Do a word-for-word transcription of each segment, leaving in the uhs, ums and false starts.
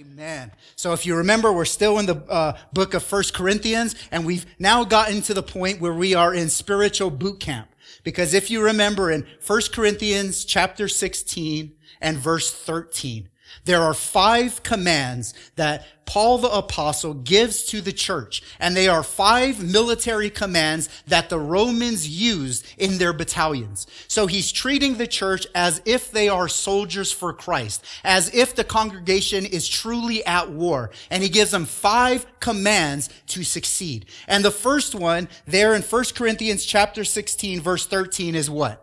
Amen. So if you remember, we're still in the uh, book of First Corinthians, and we've now gotten to the point where we are in spiritual boot camp. Because if you remember in First Corinthians chapter sixteen and verse thirteen, there are five commands that Paul the apostle gives to the church. And they are five military commands that the Romans used in their battalions. So he's treating the church as if they are soldiers for Christ, as if the congregation is truly at war. And he gives them five commands to succeed. And the first one there in First Corinthians chapter sixteen, verse thirteen is what?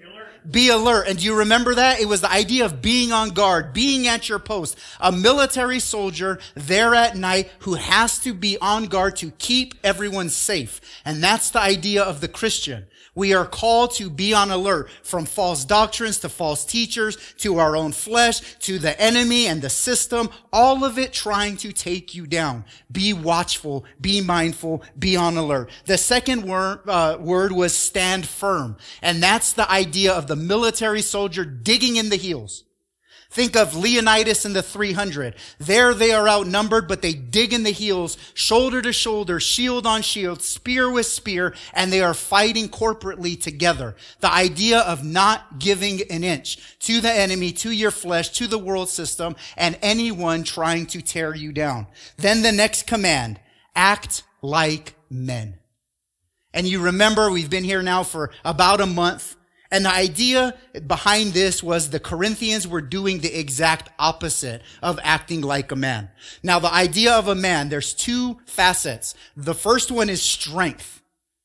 Be alert. And do you remember that? It was the idea of being on guard, being at your post. A military soldier there at night who has to be on guard to keep everyone safe. And that's the idea of the Christian. We are called to be on alert from false doctrines to false teachers, to our own flesh, to the enemy and the system, all of it trying to take you down. Be watchful, be mindful, be on alert. The second word, uh, word was stand firm. And that's the idea of the military soldier digging in the heels. Think of Leonidas and the three hundred. There they are outnumbered, but they dig in the heels, shoulder to shoulder, shield on shield, spear with spear, and they are fighting corporately together. The idea of not giving an inch to the enemy, to your flesh, to the world system, and anyone trying to tear you down. Then the next command, act like men. And you remember, we've been here now for about a month. And the idea behind this was the Corinthians were doing the exact opposite of acting like a man. Now, the idea of a man, there's two facets. The first one is strength.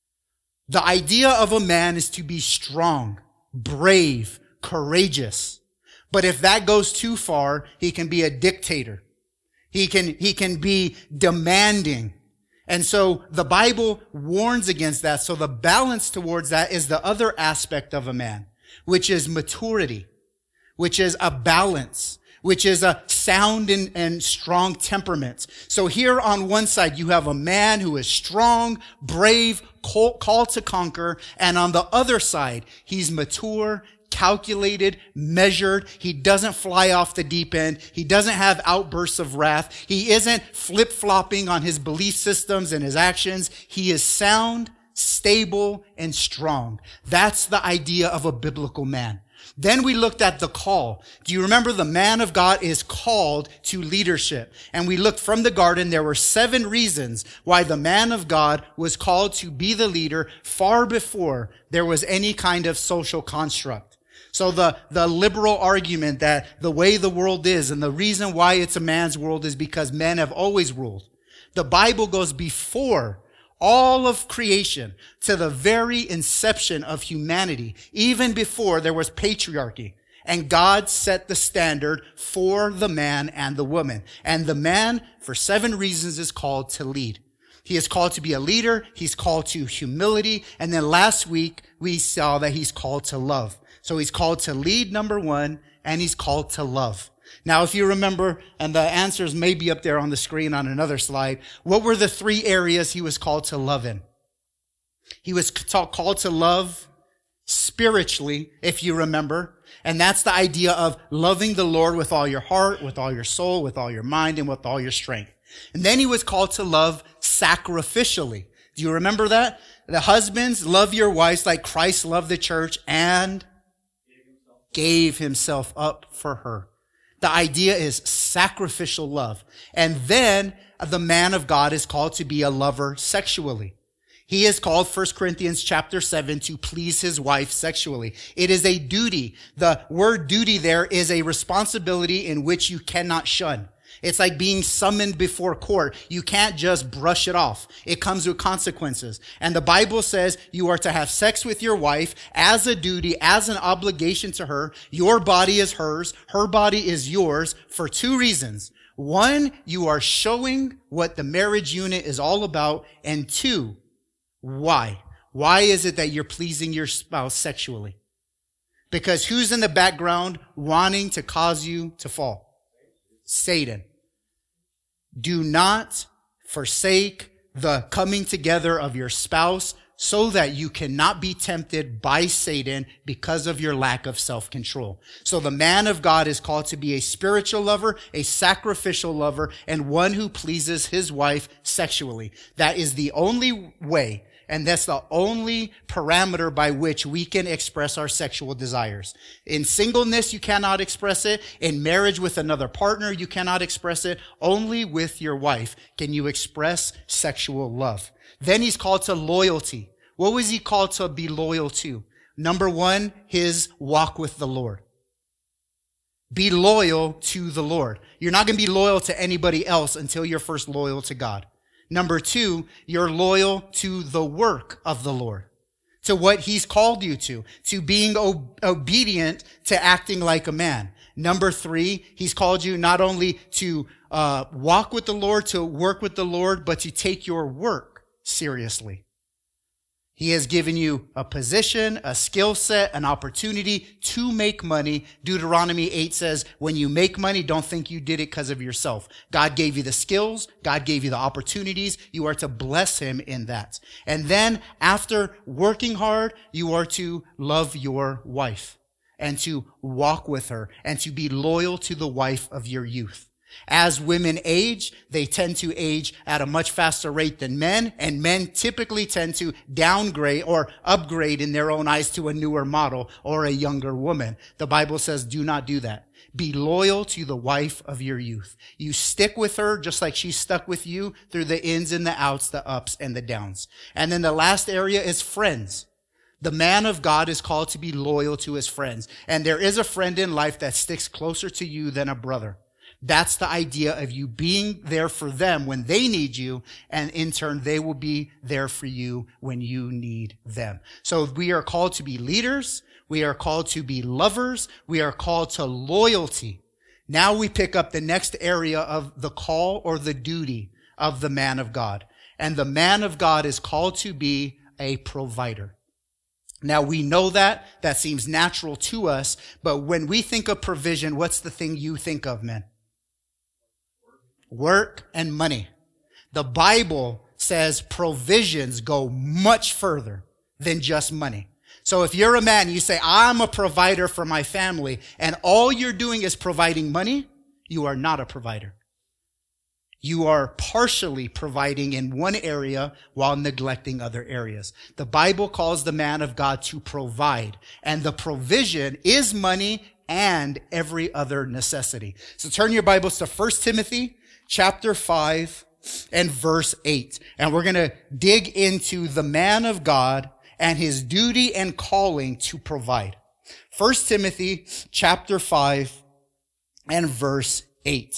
The idea of a man is to be strong, brave, courageous. But if that goes too far, he can be a dictator. He can, he can be demanding. And so the Bible warns against that. So the balance towards that is the other aspect of a man, which is maturity, which is a balance, which is a sound and, and strong temperament. So here on one side, you have a man who is strong, brave, call, called to conquer. And on the other side, he's mature, calculated, measured. He doesn't fly off the deep end. He doesn't have outbursts of wrath. He isn't flip-flopping on his belief systems and his actions. He is sound, stable, and strong. That's the idea of a biblical man. Then we looked at the call. Do you remember the man of God is called to leadership? And we looked from the garden. There were seven reasons why the man of God was called to be the leader far before there was any kind of social construct. So the, the liberal argument that the way the world is and the reason why it's a man's world is because men have always ruled. The Bible goes before all of creation to the very inception of humanity, even before there was patriarchy. And God set the standard for the man and the woman. And the man, for seven reasons, is called to lead. He is called to be a leader. He's called to humility. And then last week, we saw that he's called to love. So he's called to lead, number one, and he's called to love. Now, if you remember, and the answers may be up there on the screen on another slide, what were the three areas he was called to love in? He was called to love spiritually, if you remember. And that's the idea of loving the Lord with all your heart, with all your soul, with all your mind, and with all your strength. And then he was called to love sacrificially. Do you remember that? The husbands, love your wives like Christ loved the church and gave himself up for her. The idea is sacrificial love. And then the man of God is called to be a lover sexually. He is called, First Corinthians chapter seven, to please his wife sexually. It is a duty. The word duty there is a responsibility in which you cannot shun. It's like being summoned before court. You can't just brush it off. It comes with consequences. And the Bible says you are to have sex with your wife as a duty, as an obligation to her. Your body is hers. Her body is yours for two reasons. One, you are showing what the marriage unit is all about. And two, why? Why is it that you're pleasing your spouse sexually? Because who's in the background wanting to cause you to fall? Satan. Do not forsake the coming together of your spouse so that you cannot be tempted by Satan because of your lack of self-control. So the man of God is called to be a spiritual lover, a sacrificial lover, and one who pleases his wife sexually. That is the only way, and that's the only parameter by which we can express our sexual desires. In singleness, you cannot express it. In marriage with another partner, you cannot express it. Only with your wife can you express sexual love. Then he's called to loyalty. What was he called to be loyal to? Number one, his walk with the Lord. Be loyal to the Lord. You're not going to be loyal to anybody else until you're first loyal to God. Number two, you're loyal to the work of the Lord, to what he's called you to, to being ob- obedient to acting like a man. Number three, he's called you not only to uh, walk with the Lord, to work with the Lord, but to take your work seriously. He has given you a position, a skill set, an opportunity to make money. Deuteronomy eight says, when you make money, don't think you did it because of yourself. God gave you the skills. God gave you the opportunities. You are to bless him in that. And then after working hard, you are to love your wife and to walk with her and to be loyal to the wife of your youth. As women age, they tend to age at a much faster rate than men, and men typically tend to downgrade or upgrade in their own eyes to a newer model or a younger woman. The Bible says, do not do that. Be loyal to the wife of your youth. You stick with her just like she stuck with you through the ins and the outs, the ups and the downs. And then the last area is friends. The man of God is called to be loyal to his friends. And there is a friend in life that sticks closer to you than a brother. That's the idea of you being there for them when they need you, and in turn, they will be there for you when you need them. So we are called to be leaders. We are called to be lovers. We are called to loyalty. Now we pick up the next area of the call or the duty of the man of God. And the man of God is called to be a provider. Now we know that. That seems natural to us. But when we think of provision, what's the thing you think of, men? Work and money. The Bible says provisions go much further than just money. So if you're a man, you say, I'm a provider for my family, and all you're doing is providing money, you are not a provider. You are partially providing in one area while neglecting other areas. The Bible calls the man of God to provide, and the provision is money and every other necessity. So turn your Bibles to First Timothy chapter five and verse eight. And we're going to dig into the man of God and his duty and calling to provide. First Timothy chapter five and verse eight.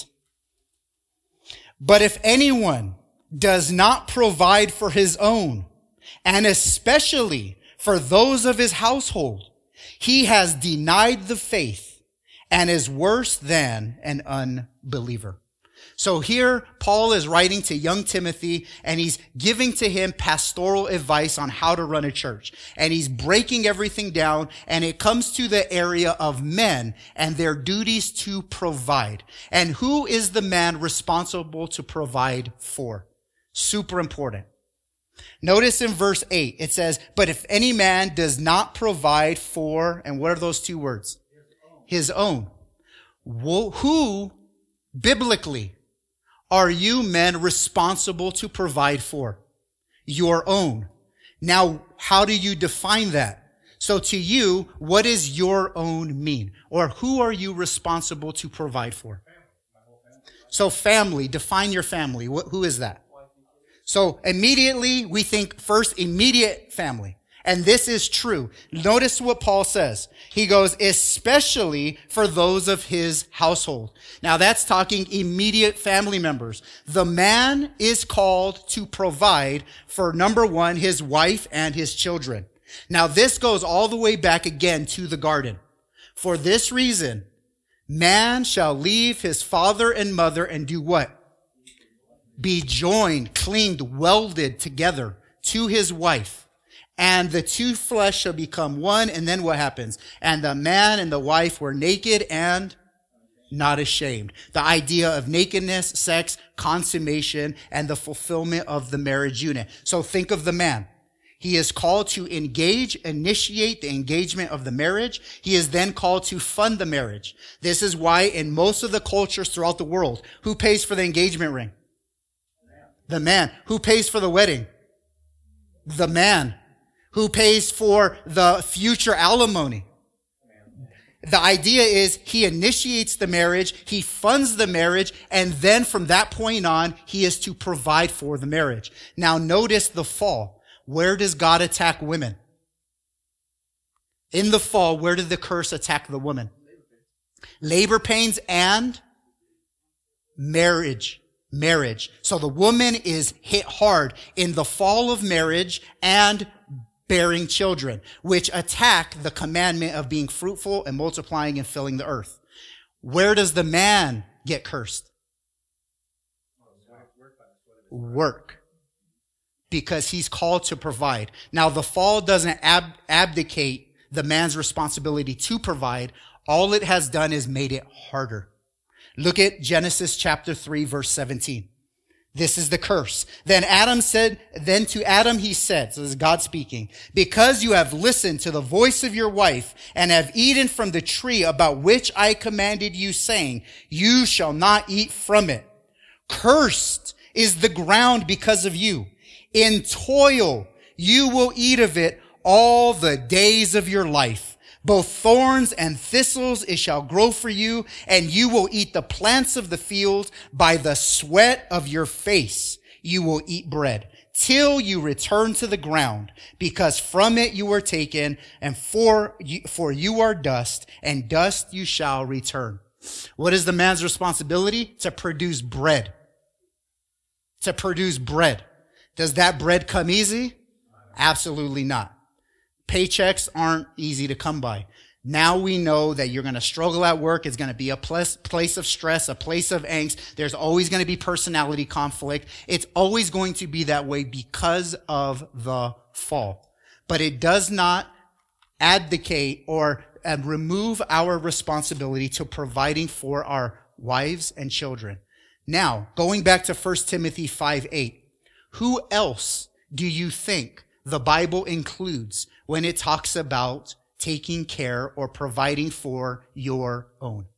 But if anyone does not provide for his own, and especially for those of his household, he has denied the faith and is worse than an unbeliever. So here, Paul is writing to young Timothy, and he's giving to him pastoral advice on how to run a church. And he's breaking everything down, and it comes to the area of men and their duties to provide. And who is the man responsible to provide for? Super important. Notice in verse eight, it says, but if any man does not provide for, and what are those two words? His own. Who, biblically, are you men responsible to provide for? Your own. Now, how do you define that? So to you, what does your own mean? Or who are you responsible to provide for? So family, define your family. What, who is that? So immediately we think first immediate family. And this is true. Notice what Paul says. He goes, especially for those of his household. Now that's talking immediate family members. The man is called to provide for, number one, his wife and his children. Now this goes all the way back again to the garden. For this reason, man shall leave his father and mother and do what? Be joined, cleaned, welded together to his wife. And the two flesh shall become one. And then what happens? And the man and the wife were naked and not ashamed. The idea of nakedness, sex, consummation, and the fulfillment of the marriage unit. So think of the man. He is called to engage, initiate the engagement of the marriage. He is then called to fund the marriage. This is why in most of the cultures throughout the world, who pays for the engagement ring? The man. Who pays for the wedding? The man. Who pays for the future alimony? The idea is he initiates the marriage, he funds the marriage, and then from that point on, he is to provide for the marriage. Now notice the fall. Where does God attack women? In the fall, where did the curse attack the woman? Labor pains and marriage. Marriage. So the woman is hit hard in the fall of marriage and bearing children, which attack the commandment of being fruitful and multiplying and filling the earth. Where does the man get cursed? Work. Because he's called to provide. Now, the fall doesn't ab- abdicate the man's responsibility to provide. All it has done is made it harder. Look at Genesis chapter three, verse seventeen. This is the curse. Then Adam said, then to Adam he said, so this is God speaking, because you have listened to the voice of your wife and have eaten from the tree about which I commanded you, saying, you shall not eat from it. Cursed is the ground because of you. In toil you will eat of it all the days of your life. Both thorns and thistles it shall grow for you, and you will eat the plants of the field. By the sweat of your face you will eat bread, till you return to the ground, because from it you were taken, and for you, for you are dust, and dust you shall return. What is the man's responsibility? To produce bread. To produce bread. Does that bread come easy? Absolutely not. Paychecks aren't easy to come by. Now we know that you're going to struggle at work. It's going to be a place, place of stress, a place of angst. There's always going to be personality conflict. It's always going to be that way because of the fall. But it does not abdicate or uh, remove our responsibility to providing for our wives and children. Now, going back to First Timothy five eight, who else do you think the Bible includes when it talks about taking care or providing for your own?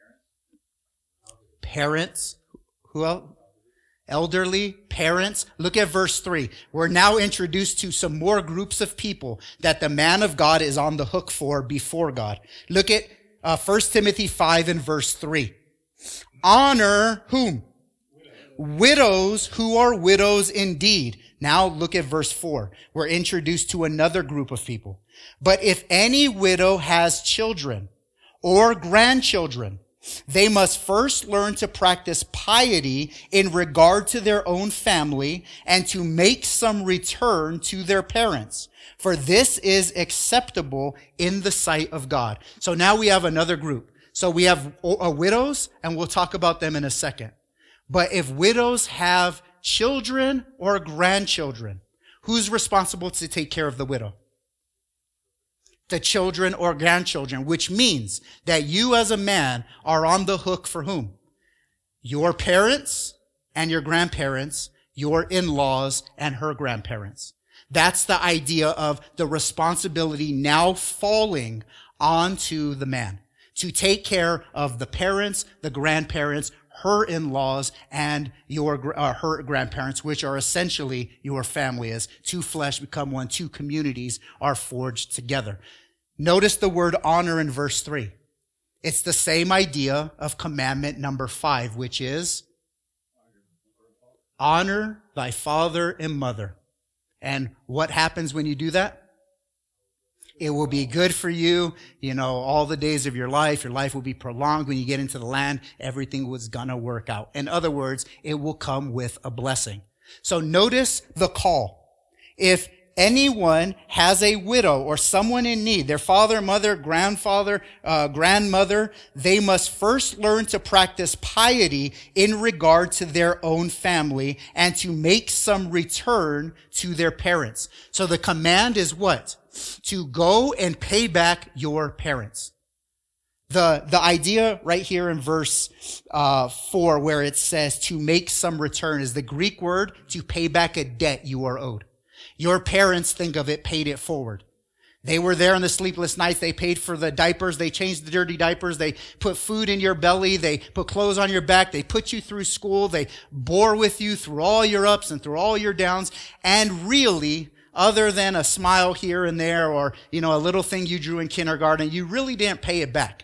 Parents. Who else? Elderly, parents. Look at verse three. We're now introduced to some more groups of people that the man of God is on the hook for before God. Look at uh, First Timothy five and verse three. Honor whom? Widows who are widows indeed. Now look at verse four. We're introduced to another group of people. But if any widow has children or grandchildren, they must first learn to practice piety in regard to their own family and to make some return to their parents. For this is acceptable in the sight of God. So now we have another group. So we have uh, widows, and we'll talk about them in a second. But if widows have children or grandchildren, who's responsible to take care of the widow? The children or grandchildren, which means that you as a man are on the hook for whom? Your parents and your grandparents, your in-laws and her grandparents. That's the idea of the responsibility now falling onto the man to take care of the parents, the grandparents, her in-laws, and your uh, her grandparents, which are essentially your family. As two flesh become one, two communities are forged together. Notice the word honor in verse three. It's the same idea of commandment number five, which is honor thy father and mother. And what happens when you do that? It will be good for you, you know, all the days of your life. Your life will be prolonged. When you get into the land, everything was gonna work out. In other words, it will come with a blessing. So notice the call. If anyone has a widow or someone in need, their father, mother, grandfather, uh, grandmother, they must first learn to practice piety in regard to their own family and to make some return to their parents. So the command is what? To go and pay back your parents. The, the idea right here in verse, uh, four, where it says to make some return, is the Greek word to pay back a debt you are owed. Your parents, think of it, paid it forward. They were there on the sleepless nights. They paid for the diapers. They changed the dirty diapers. They put food in your belly. They put clothes on your back. They put you through school. They bore with you through all your ups and through all your downs. And really, other than a smile here and there or, you know, a little thing you drew in kindergarten, you really didn't pay it back.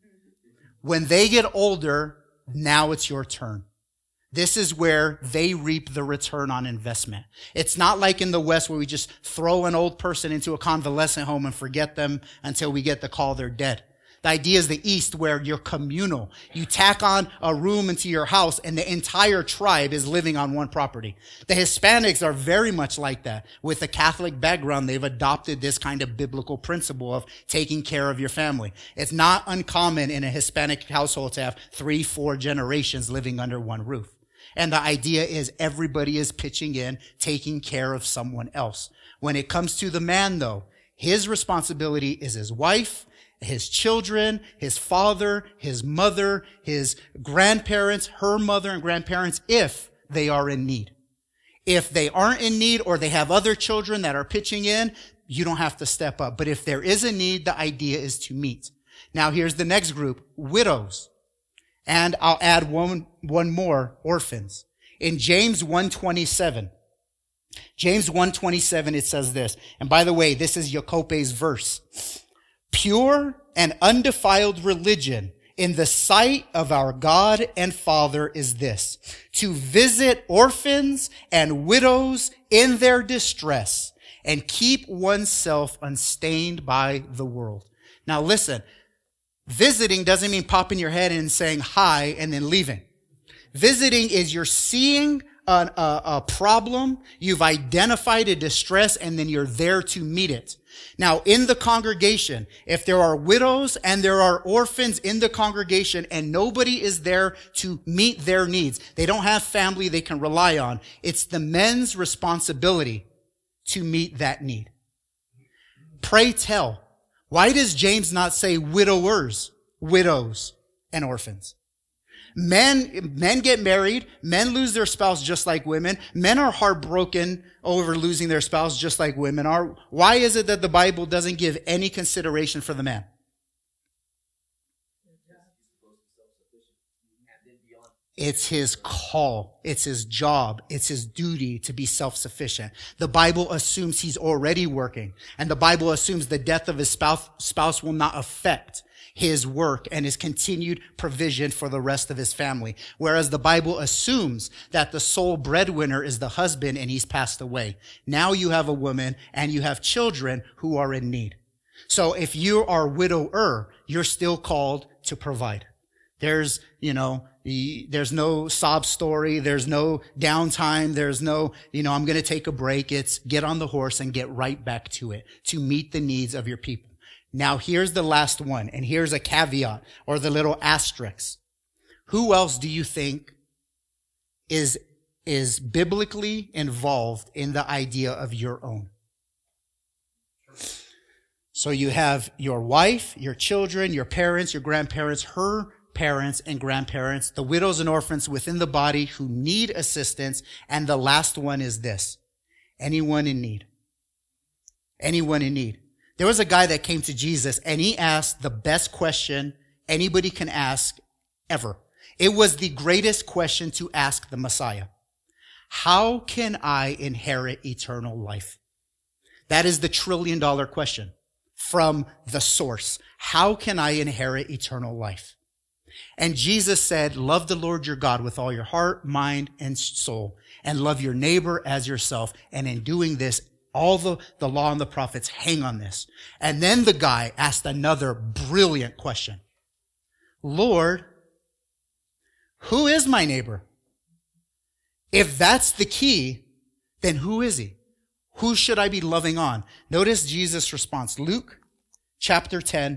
When they get older, now it's your turn. This is where they reap the return on investment. It's not like in the West where we just throw an old person into a convalescent home and forget them until we get the call they're dead. The idea is the East where you're communal. You tack on a room into your house and the entire tribe is living on one property. The Hispanics are very much like that. With a Catholic background, they've adopted this kind of biblical principle of taking care of your family. It's not uncommon in a Hispanic household to have three, four generations living under one roof. And the idea is everybody is pitching in, taking care of someone else. When it comes to the man, though, his responsibility is his wife, his children, his father, his mother, his grandparents, her mother and grandparents, if they are in need. If they aren't in need or they have other children that are pitching in, you don't have to step up. But if there is a need, the idea is to meet. Now here's the next group, widows. And I'll add one, one more, orphans. In James one twenty-seven, James one twenty-seven, it says this. And by the way, this is Jacope's verse. Pure and undefiled religion in the sight of our God and Father is this, to visit orphans and widows in their distress and keep oneself unstained by the world. Now listen, visiting doesn't mean popping your head in and saying hi and then leaving. Visiting is you're seeing a, a, a problem, you've identified a distress, and then you're there to meet it. Now, in the congregation, if there are widows and there are orphans in the congregation and nobody is there to meet their needs, they don't have family they can rely on, it's the men's responsibility to meet that need. Pray tell, why does James not say widowers, widows, and orphans? Men, men get married. Men lose their spouse just like women. Men are heartbroken over losing their spouse just like women are. Why is it that the Bible doesn't give any consideration for the man? It's his call. It's his job. It's his duty to be self-sufficient. The Bible assumes he's already working. And the Bible assumes the death of his spouse, spouse will not affect his work and his continued provision for the rest of his family. Whereas the Bible assumes that the sole breadwinner is the husband and he's passed away. Now you have a woman and you have children who are in need. So if you are a widower, you're still called to provide. There's, you know, there's no sob story. There's no downtime. There's no, you know, I'm going to take a break. It's get on the horse and get right back to it to meet the needs of your people. Now here's the last one, and here's a caveat or the little asterisk. Who else do you think is, is biblically involved in the idea of your own? So you have your wife, your children, your parents, your grandparents, her parents and grandparents, the widows and orphans within the body who need assistance, and the last one is this, anyone in need. Anyone in need. There was a guy that came to Jesus and he asked the best question anybody can ask ever. It was the greatest question to ask the Messiah. How can I inherit eternal life? That is the trillion dollar question from the source. How can I inherit eternal life? And Jesus said, love the Lord your God with all your heart, mind, and soul, and love your neighbor as yourself. And in doing this, all the, the law and the prophets hang on this. And then the guy asked another brilliant question. Lord, who is my neighbor? If that's the key, then who is he? Who should I be loving on? Notice Jesus' response. Luke chapter ten,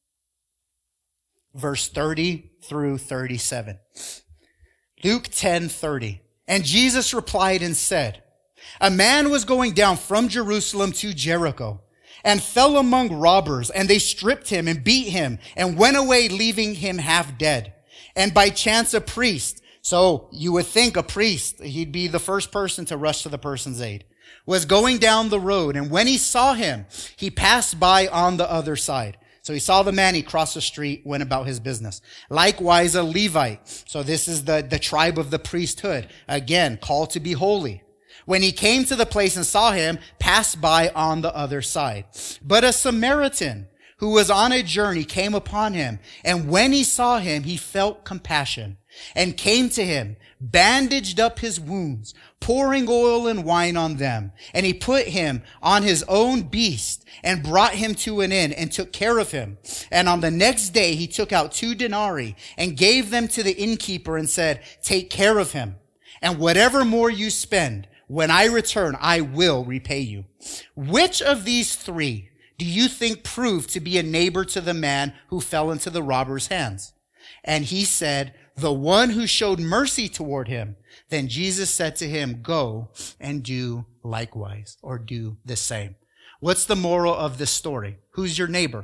verse thirty through thirty-seven. Luke ten thirty. And Jesus replied and said, a man was going down from Jerusalem to Jericho and fell among robbers, and they stripped him and beat him and went away, leaving him half dead. And by chance a priest, so you would think a priest, he'd be the first person to rush to the person's aid. was going down the road, and when he saw him, he passed by on the other side. So he saw the man, he crossed the street, went about his business. Likewise, a Levite. So this is the, the tribe of the priesthood. Again, called to be holy. When he came to the place and saw him, passed by on the other side. But a Samaritan who was on a journey came upon him, and when he saw him, he felt compassion, and came to him, bandaged up his wounds, pouring oil and wine on them. And he put him on his own beast, and brought him to an inn, and took care of him. And on the next day he took out two denarii, and gave them to the innkeeper, and said, take care of him, and whatever more you spend, when I return, I will repay you. Which of these three do you think proved to be a neighbor to the man who fell into the robber's hands? And he said, the one who showed mercy toward him. Then Jesus said to him, go and do likewise, or do the same. What's the moral of this story? Who's your neighbor?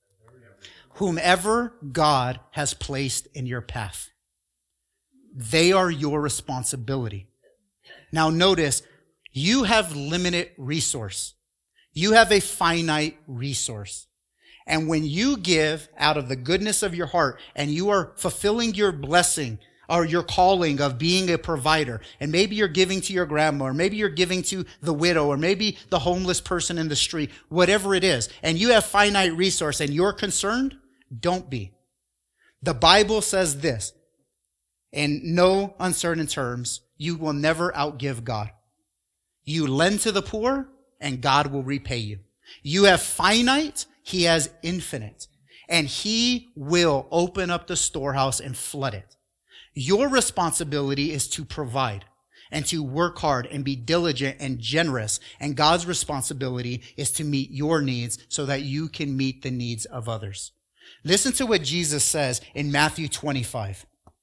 Whomever God has placed in your path. They are your responsibility. Now notice, you have limited resource. You have a finite resource. And when you give out of the goodness of your heart and you are fulfilling your blessing or your calling of being a provider, and maybe you're giving to your grandma, or maybe you're giving to the widow, or maybe the homeless person in the street, whatever it is, and you have finite resource and you're concerned, don't be. The Bible says this, in no uncertain terms, you will never outgive God. You lend to the poor, and God will repay you. You have finite, he has infinite. And he will open up the storehouse and flood it. Your responsibility is to provide and to work hard and be diligent and generous. And God's responsibility is to meet your needs so that you can meet the needs of others. Listen to what Jesus says in Matthew twenty-five.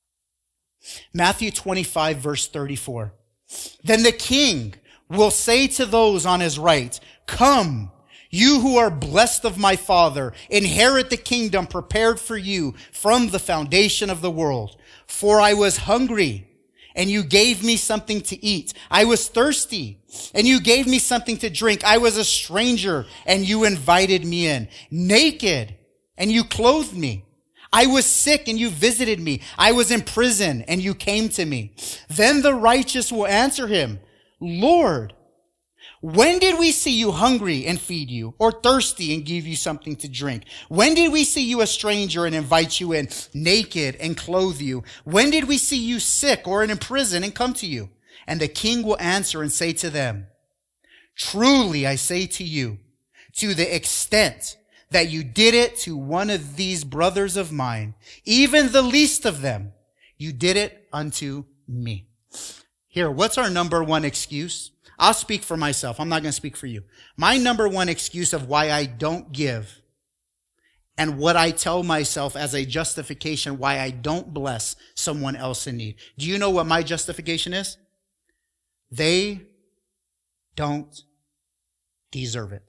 Matthew twenty-five, verse thirty-four. Then the king will say to those on his right, come, you who are blessed of my Father, inherit the kingdom prepared for you from the foundation of the world. For I was hungry, and you gave me something to eat. I was thirsty, and you gave me something to drink. I was a stranger, and you invited me in. Naked, and you clothed me. I was sick, and you visited me. I was in prison, and you came to me. Then the righteous will answer him, Lord, when did we see you hungry and feed you, or thirsty and give you something to drink? When did we see you a stranger and invite you in, naked and clothe you? When did we see you sick or in prison and come to you? And the king will answer and say to them, truly I say to you, to the extent that you did it to one of these brothers of mine, even the least of them, you did it unto me. Here, what's our number one excuse? I'll speak for myself. I'm not going to speak for you. My number one excuse of why I don't give, and what I tell myself as a justification why I don't bless someone else in need. Do you know what my justification is? They don't deserve it.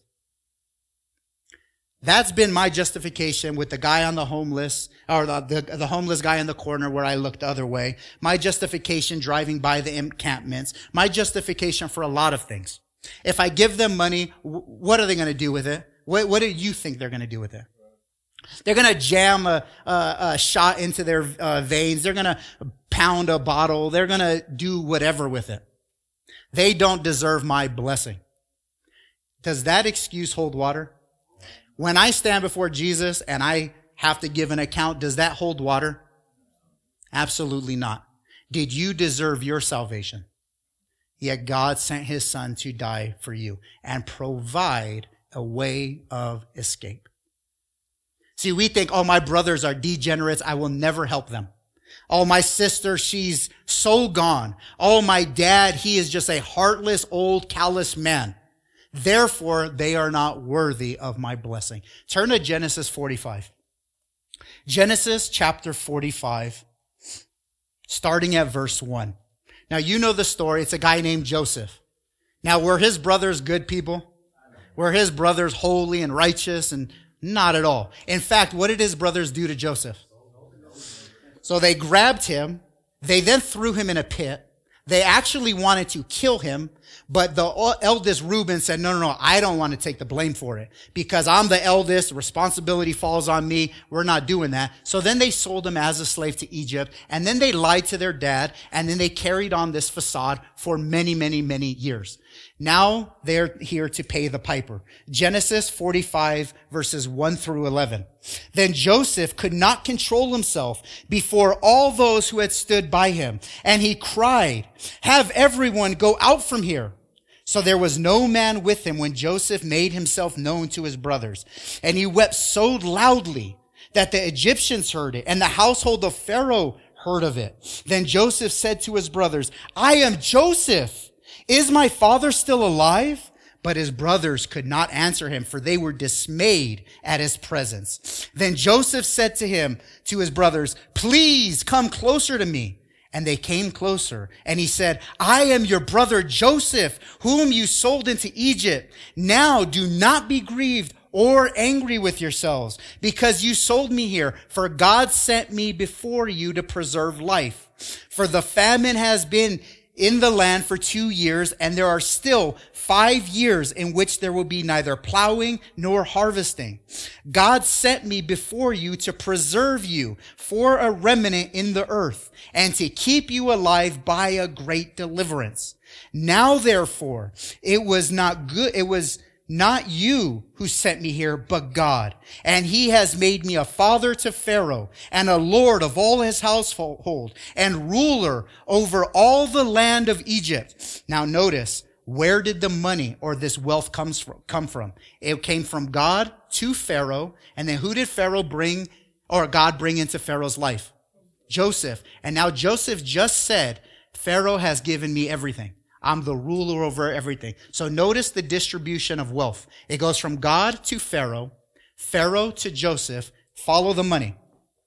That's been my justification with the guy on the homeless, or the, the, the homeless guy in the corner where I looked the other way. My justification driving by the encampments. My justification for a lot of things. If I give them money, what are they going to do with it? What, what do you think they're going to do with it? They're going to jam a, a, a shot into their uh, veins. They're going to pound a bottle. They're going to do whatever with it. They don't deserve my blessing. Does that excuse hold water? When I stand before Jesus and I have to give an account, does that hold water? Absolutely not. Did you deserve your salvation? Yet God sent his son to die for you and provide a way of escape. See, we think, oh, my brothers are degenerates. I will never help them. Oh, my sister, she's so gone. Oh, my dad, he is just a heartless, old, callous man. Therefore, they are not worthy of my blessing. Turn to Genesis forty-five. Genesis chapter forty-five, starting at verse one. Now, you know the story. It's a guy named Joseph. Now, were his brothers good people? Were his brothers holy and righteous? And not at all. In fact, what did his brothers do to Joseph? So they grabbed him. They then threw him in a pit. They actually wanted to kill him, but the eldest Reuben said, no, no, no, I don't want to take the blame for it because I'm the eldest. Responsibility falls on me. We're not doing that. So then they sold him as a slave to Egypt, and then they lied to their dad, and then they carried on this facade for many, many, many years. Now they're here to pay the piper. Genesis forty-five verses one through eleven. Then Joseph could not control himself before all those who had stood by him, and he cried, have everyone go out from here. So there was no man with him when Joseph made himself known to his brothers. And he wept so loudly that the Egyptians heard it, and the household of Pharaoh heard of it. Then Joseph said to his brothers, I am Joseph. Is my father still alive? But his brothers could not answer him, for they were dismayed at his presence. Then Joseph said to him, to his brothers, please come closer to me. And they came closer, and he said, I am your brother Joseph, whom you sold into Egypt. Now do not be grieved or angry with yourselves, because you sold me here, for God sent me before you to preserve life. For the famine has been in the land for two years, and there are still five years in which there will be neither plowing nor harvesting. God sent me before you to preserve you for a remnant in the earth, and to keep you alive by a great deliverance. Now, therefore, it was not good, it was not you who sent me here, but God. And he has made me a father to Pharaoh and a lord of all his household and ruler over all the land of Egypt. Now notice, where did the money or this wealth comes from, come from? It came from God to Pharaoh. And then who did Pharaoh bring, or God bring into Pharaoh's life? Joseph. And now Joseph just said, Pharaoh has given me everything. I'm the ruler over everything. So notice the distribution of wealth. It goes from God to Pharaoh, Pharaoh to Joseph. Follow the money.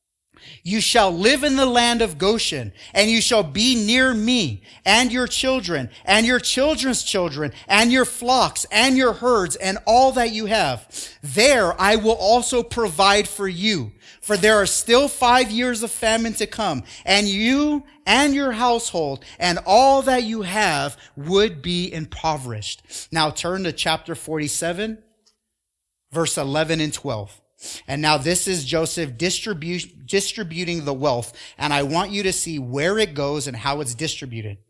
You shall live in the land of Goshen, and you shall be near me, and your children, and your children's children, and your flocks, and your herds, and all that you have. There I will also provide for you, for there are still five years of famine to come, and you and your household and all that you have would be impoverished. Now turn to chapter forty-seven, verse eleven and twelve. And now this is Joseph distribu- distributing the wealth, and I want you to see where it goes and how it's distributed.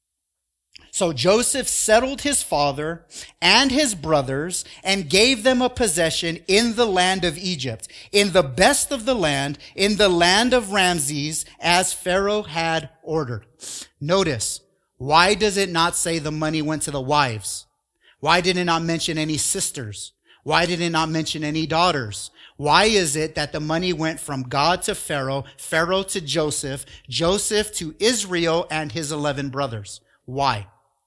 So Joseph settled his father and his brothers and gave them a possession in the land of Egypt, in the best of the land, in the land of Ramses, as Pharaoh had ordered. Notice, why does it not say the money went to the wives? Why did it not mention any sisters? Why did it not mention any daughters? Why is it that the money went from God to Pharaoh, Pharaoh to Joseph, Joseph to Israel and his eleven brothers? Why?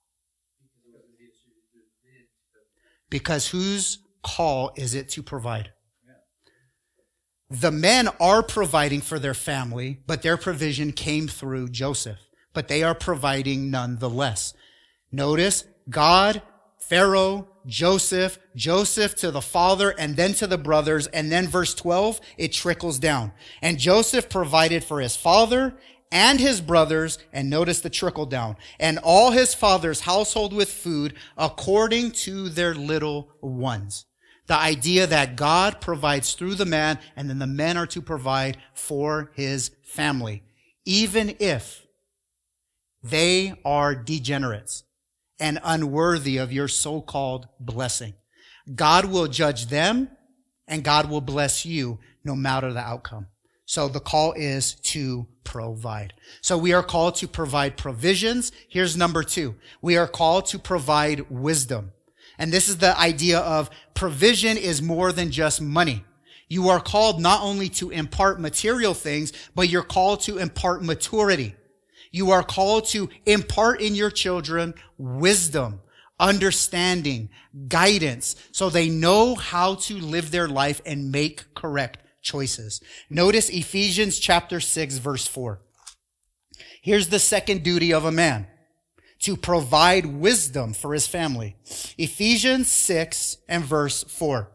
Because whose call is it to provide? The men are providing for their family, but their provision came through Joseph. But they are providing nonetheless. Notice, God, Pharaoh, Joseph, Joseph to the father, and then to the brothers. And then verse twelve, it trickles down. And Joseph provided for his father and his brothers, and notice the trickle down, and all his father's household with food according to their little ones. The idea that God provides through the man, and then the men are to provide for his family, even if they are degenerates and unworthy of your so-called blessing. God will judge them, and God will bless you no matter the outcome. So the call is to provide. So we are called to provide provisions. Here's number two. We are called to provide wisdom. And this is the idea of provision is more than just money. You are called not only to impart material things, but you're called to impart maturity. You are called to impart in your children wisdom, understanding, guidance, so they know how to live their life and make correct choices. Notice Ephesians chapter six, verse four. Here's the second duty of a man: to provide wisdom for his family. Ephesians six and verse four.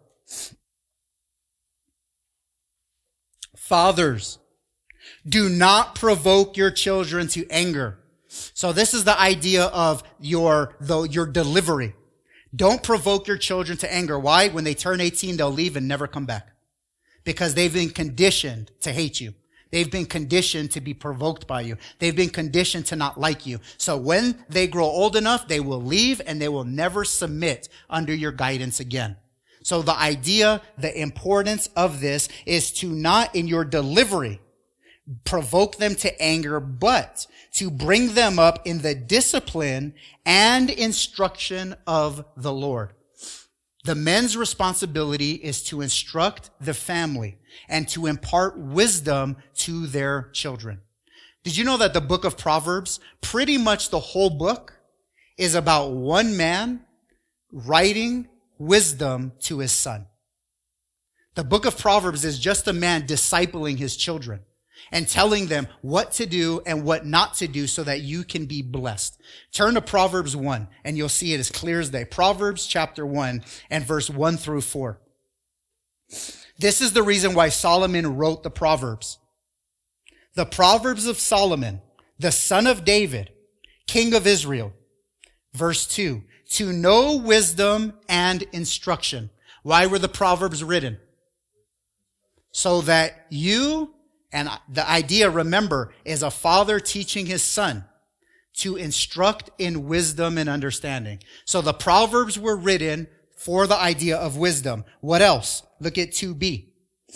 Fathers, do not provoke your children to anger, So this is the idea of your, the, your delivery. Don't provoke your children to anger. Why? When they turn eighteen, they'll leave and never come back. Because they've been conditioned to hate you. They've been conditioned to be provoked by you. They've been conditioned to not like you. So when they grow old enough, they will leave and they will never submit under your guidance again. So the idea, the importance of this is to not in your delivery provoke them to anger, but to bring them up in the discipline and instruction of the Lord. The men's responsibility is to instruct the family and to impart wisdom to their children. Did you know that the book of Proverbs, pretty much the whole book, is about one man writing wisdom to his son? The book of Proverbs is just a man discipling his children and telling them what to do and what not to do so that you can be blessed. Turn to Proverbs one and you'll see it as clear as day. Proverbs chapter one and verse one through four. This is the reason why Solomon wrote the Proverbs. The Proverbs of Solomon, the son of David, king of Israel. Verse two, to know wisdom and instruction. Why were the Proverbs written? So that you, and the idea, remember, is a father teaching his son to instruct in wisdom and understanding. So the Proverbs were written for the idea of wisdom. What else? Look at two B.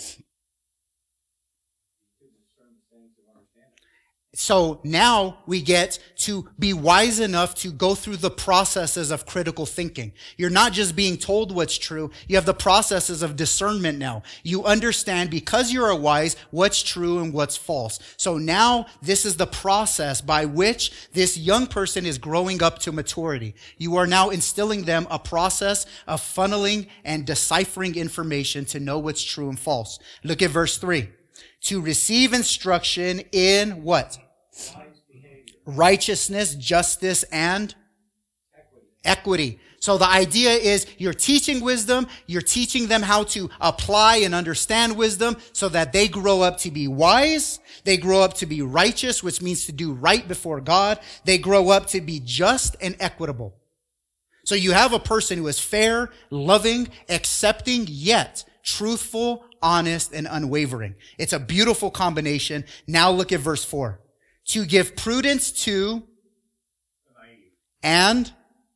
So now we get to be wise enough to go through the processes of critical thinking. You're not just being told what's true. You have the processes of discernment now. You understand, because you're a wise, what's true and what's false. So now this is the process by which this young person is growing up to maturity. You are now instilling them a process of funneling and deciphering information to know what's true and false. Look at verse three. To receive instruction in what? Righteousness, justice, and equity. equity. So the idea is you're teaching wisdom, you're teaching them how to apply and understand wisdom so that they grow up to be wise, they grow up to be righteous, which means to do right before God, they grow up to be just and equitable. So you have a person who is fair, loving, accepting, yet truthful, honest, and unwavering. It's a beautiful combination. Now look at verse four. To give prudence to and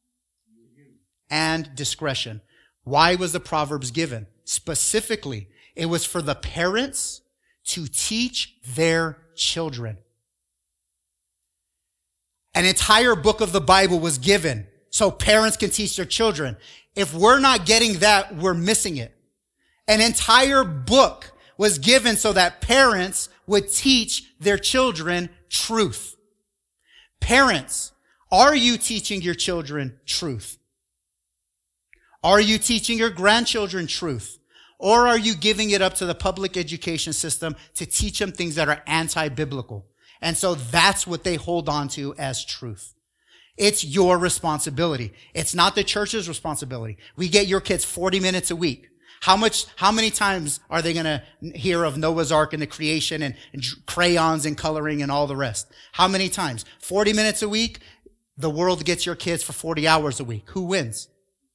and discretion. Why was the Proverbs given? Specifically, it was for the parents to teach their children. An entire book of the Bible was given so parents can teach their children. If we're not getting that, we're missing it. An entire book was given so that parents would teach their children truth. Parents, are you teaching your children truth? Are you teaching your grandchildren truth? Or are you giving it up to the public education system to teach them things that are anti-biblical? And so that's what they hold on to as truth. It's your responsibility. It's not the church's responsibility. We get your kids forty minutes a week. How much, how many times are they going to hear of Noah's Ark and the creation and, and crayons and coloring and all the rest? How many times? forty minutes a week? The world gets your kids for forty hours a week. Who wins?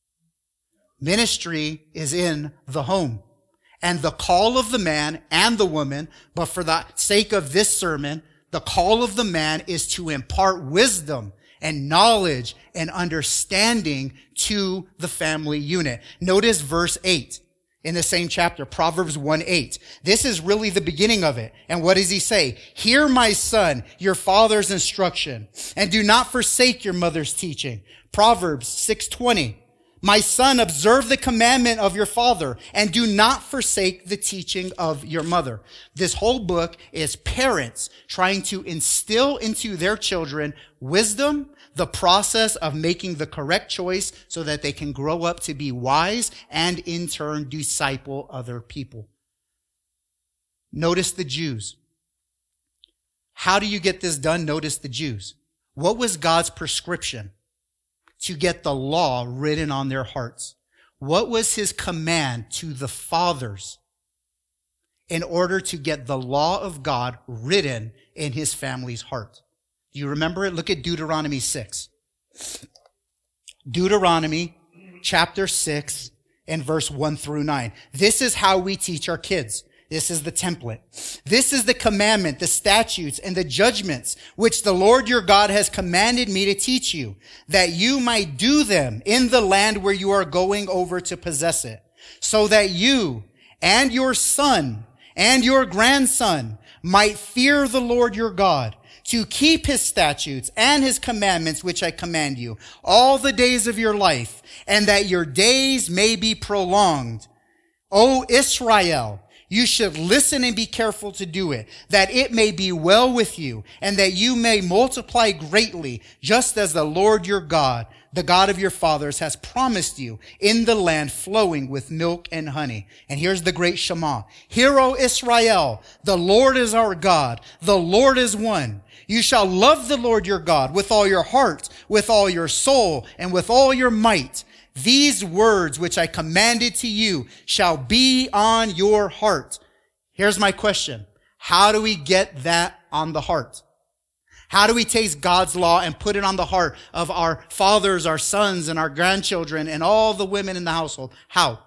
Ministry is in the home. And the call of the man and the woman, but for the sake of this sermon, the call of the man is to impart wisdom and knowledge and understanding to the family unit. Notice verse eight. In the same chapter, Proverbs one eight. This is really the beginning of it. And what does he say? Hear, my son, your father's instruction, and do not forsake your mother's teaching. Proverbs six twenty. My son, observe the commandment of your father, and do not forsake the teaching of your mother. This whole book is parents trying to instill into their children wisdom, the process of making the correct choice so that they can grow up to be wise and in turn disciple other people. Notice the Jews. How do you get this done? Notice the Jews. What was God's prescription? To get the law written on their hearts. What was his command to the fathers in order to get the law of God written in his family's heart? Do you remember it? Look at Deuteronomy six. Deuteronomy chapter six and verse one through nine. This is how we teach our kids. This is the template. This is the commandment, the statutes, and the judgments which the Lord your God has commanded me to teach you, that you might do them in the land where you are going over to possess it, so that you and your son and your grandson might fear the Lord your God, to keep his statutes and his commandments which I command you all the days of your life, and that your days may be prolonged. O Israel, you should listen and be careful to do it, that it may be well with you, and that you may multiply greatly, just as the Lord your God, the God of your fathers, has promised you in the land flowing with milk and honey. And here's the great Shema. Hear, O Israel, the Lord is our God, the Lord is one. You shall love the Lord your God with all your heart, with all your soul, and with all your might. These words which I commanded to you shall be on your heart. Here's my question. How do we get that on the heart? How do we take God's law and put it on the heart of our fathers, our sons, and our grandchildren, and all the women in the household? How?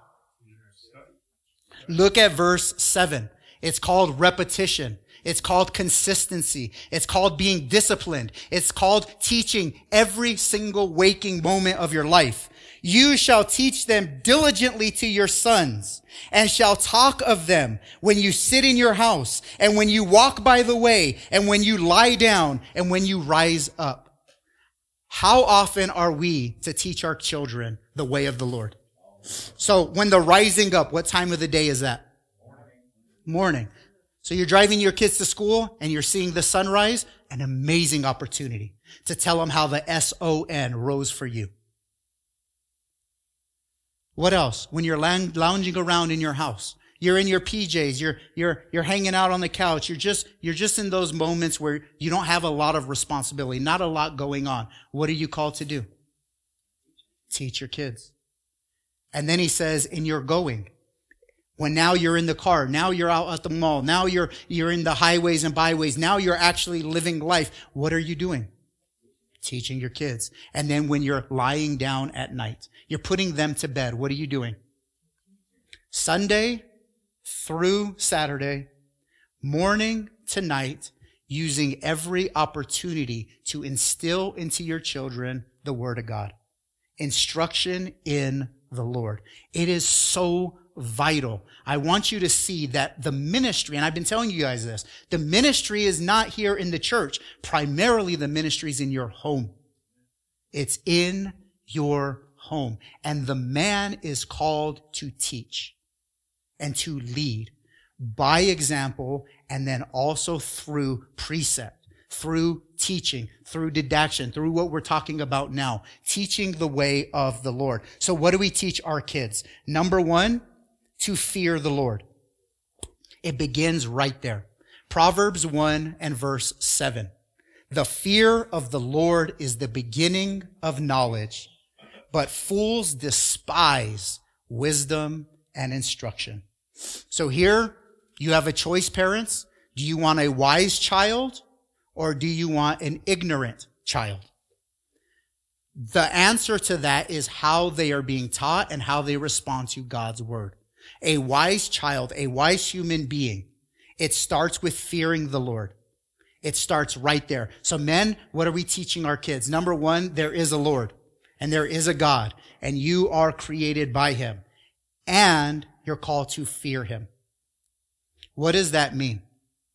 Look at verse seven. It's called repetition. It's called consistency. It's called being disciplined. It's called teaching every single waking moment of your life. You shall teach them diligently to your sons, and shall talk of them when you sit in your house, and when you walk by the way, and when you lie down, and when you rise up. How often are we to teach our children the way of the Lord? So when the rising up, what time of the day is that? Morning. Morning. So you're driving your kids to school and you're seeing the sunrise, an amazing opportunity to tell them how the S O N rose for you. What else? When you're lounging around in your house, you're in your P Js, you're, you're, you're hanging out on the couch. You're just, you're just in those moments where you don't have a lot of responsibility, not a lot going on. What are you called to do? Teach your kids. And then he says, in your going. When now you're in the car, now you're out at the mall, now you're, you're in the highways and byways, now you're actually living life. What are you doing? Teaching your kids. And then when you're lying down at night, you're putting them to bed. What are you doing? Sunday through Saturday, morning to night, using every opportunity to instill into your children the Word of God. Instruction in the Lord. It is so vital. I want you to see that the ministry, and I've been telling you guys this, the ministry is not here in the church. Primarily the ministry is in your home. It's in your home. And the man is called to teach and to lead by example, and then also through precept, through teaching, through didaction, through what we're talking about now, teaching the way of the Lord. So what do we teach our kids? Number one, to fear the Lord. It begins right there. Proverbs one and verse seven. The fear of the Lord is the beginning of knowledge, but fools despise wisdom and instruction. So here you have a choice, parents. Do you want a wise child or do you want an ignorant child? The answer to that is how they are being taught and how they respond to God's word. A wise child, a wise human being, it starts with fearing the Lord. It starts right there. So men, what are we teaching our kids? Number one, there is a Lord and there is a God and you are created by him and you're called to fear him. What does that mean?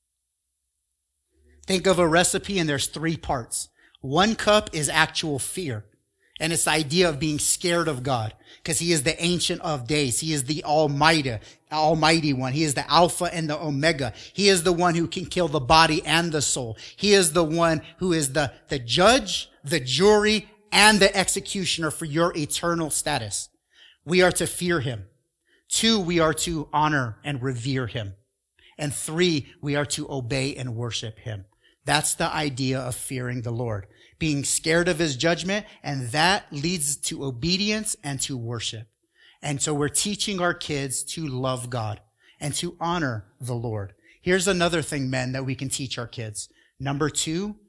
Think of a recipe and there's three parts. One cup is actual fear. And it's the idea of being scared of God because he is the Ancient of Days. He is the Almighty, Almighty One. He is the Alpha and the Omega. He is the one who can kill the body and the soul. He is the one who is the, the judge, the jury, and the executioner for your eternal status. We are to fear him. Two, we are to honor and revere him. And three, we are to obey and worship him. That's the idea of fearing the Lord. Being scared of his judgment, and that leads to obedience and to worship. And so we're teaching our kids to love God and to honor the Lord. Here's another thing, men, that we can teach our kids. Number two,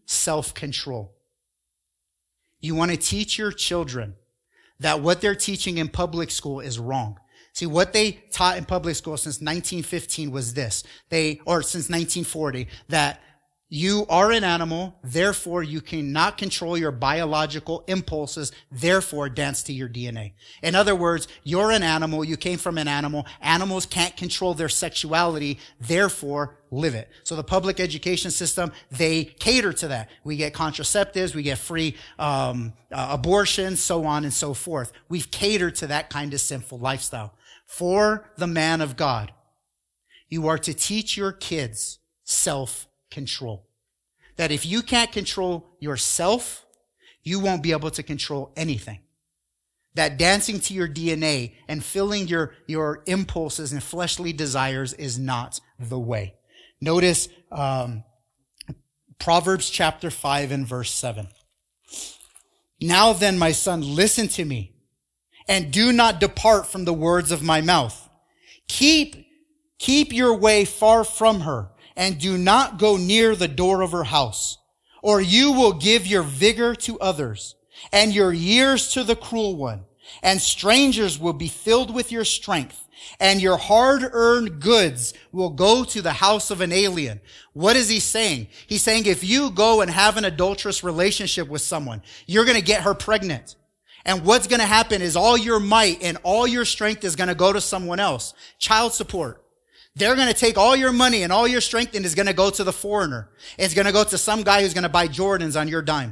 self-control. You want to teach your children that what they're teaching in public school is wrong. See, what they taught in public school since nineteen fifteen was this. They, or since nineteen forty, that you are an animal, therefore you cannot control your biological impulses, therefore dance to your D N A. In other words, you're an animal, you came from an animal, animals can't control their sexuality, therefore live it. So the public education system, they cater to that. We get contraceptives, we get free um, uh, abortions, so on and so forth. We've catered to that kind of sinful lifestyle. For the man of God, you are to teach your kids self-control. That if you can't control yourself, you won't be able to control anything. That dancing to your D N A and filling your, your impulses and fleshly desires is not the way. Notice um, Proverbs chapter five and verse seven. Now then, my son, listen to me, and do not depart from the words of my mouth. Keep, keep your way far from her, and do not go near the door of her house, or you will give your vigor to others, and your years to the cruel one, and strangers will be filled with your strength, and your hard-earned goods will go to the house of an alien. What is he saying? He's saying if you go and have an adulterous relationship with someone, you're going to get her pregnant. And what's going to happen is all your might and all your strength is going to go to someone else. Child support. They're going to take all your money and all your strength and it's going to go to the foreigner. It's going to go to some guy who's going to buy Jordans on your dime.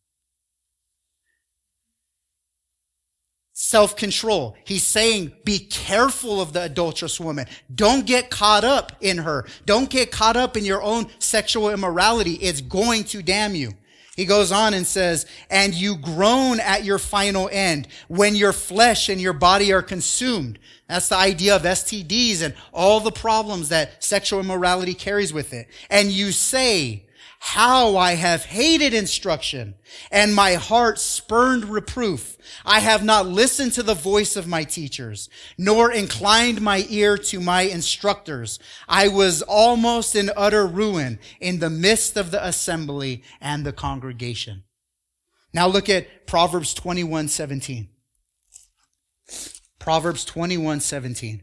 Self-control. He's saying, be careful of the adulterous woman. Don't get caught up in her. Don't get caught up in your own sexual immorality. It's going to damn you. He goes on and says, and you groan at your final end when your flesh and your body are consumed. That's the idea of S T Ds and all the problems that sexual immorality carries with it. And you say, how I have hated instruction, and my heart spurned reproof. I have not listened to the voice of my teachers, nor inclined my ear to my instructors. I was almost in utter ruin in the midst of the assembly and the congregation. Now look at Proverbs twenty-one seventeen. Proverbs twenty-one seventeen.